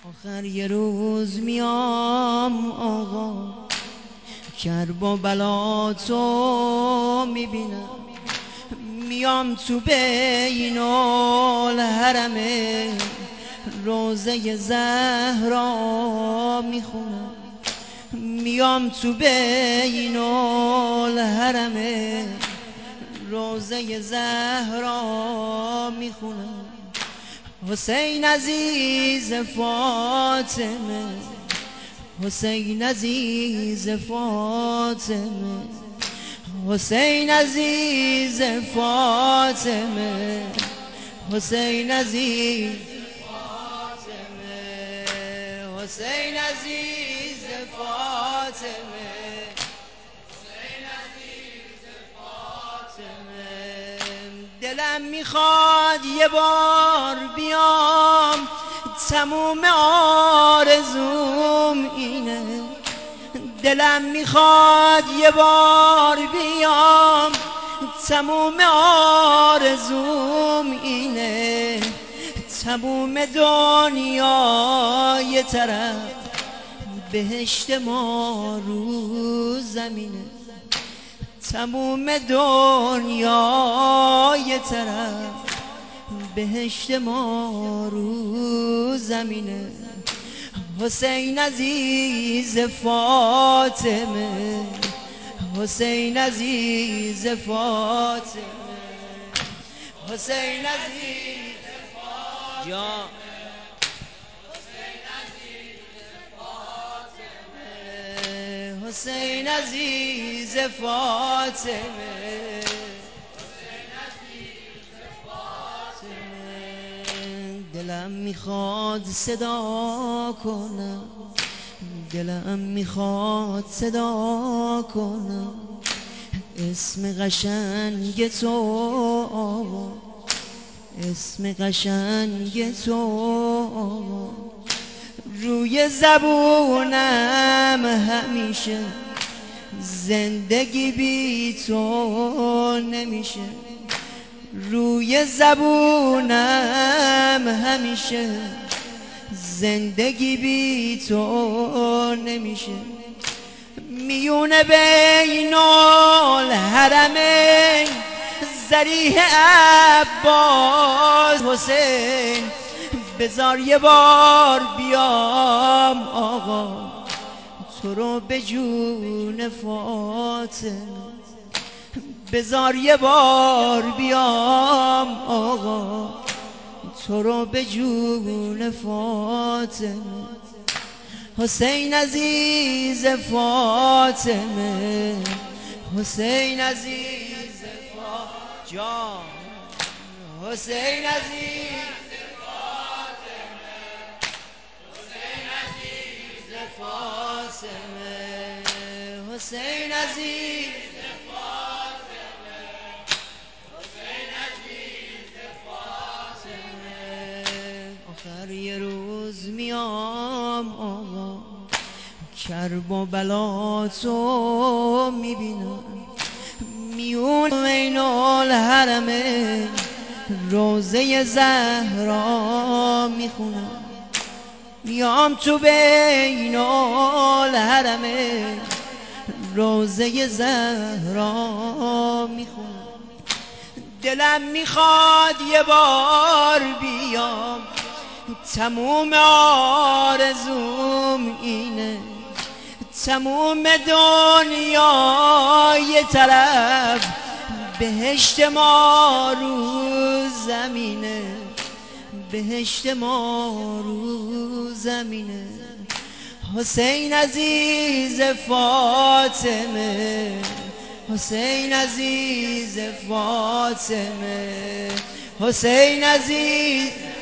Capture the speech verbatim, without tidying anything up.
آخر یه روز میام آقا، کرب و بلاتو میبینم، میام تو بین الحرم، روزه زهرا میخونم، میام تو بین الحرم، روزه زهرا میخونم. حسین عزیز فاطمه، حسین عزیز فاطمه، حسین عزیز فاطمه، حسین عزیز فاطمه، حسین عزیز فاطمه، حسین عزیز فاطمه. دلم میخواد یه بار بیام، تموم آرزوم اینه. دلم میخواد یه بار بیام، تموم آرزوم اینه. تموم دنیا یه طرف، بهشت ما رو زمینه. تموم دنیا یه طرف، بهشت ما رو زمینه. حسین عزیز فاطمه، حسین عزیز فاطمه، حسین عزیز فاطمه، حسین عزیز فاطمه. دلم میخواد صدا کنم، دلم میخواد صدا کنم اسم قشنگ تو آقا، اسم قشنگ تو آقا. روی زبونم همیشه، زندگی بی تو نمیشه. روی زبونم همیشه، زندگی بی تو نمیشه. میونه بین الحرمین، ذریح عباس حسین. بذار یه بار بیام آقا، تو رو به جون فاطمه. بذار یه بار بیام آقا، تو رو به جون فاطمه. حسین عزیز فاطمه، حسین عزیز فاطمه جان، حسین عزیز فاطمه، حسین عزیز فاطمه، حسین عزیز آخر یه روز میام آقا، کرب و بلاتو میبینم، میون بین الحرم، روزه زهرا میخونم. میام تو بین الحرم، روزه زهرا میخونم. دلم میخواد یه بار بیام، تموم آرزوم اینه. تموم دنیا یه طرف، بهشت ما رو زمینه. بهشت ما رو زمینه. حسین عزیز فاطمه، حسین عزیز فاطمه، حسین عزیز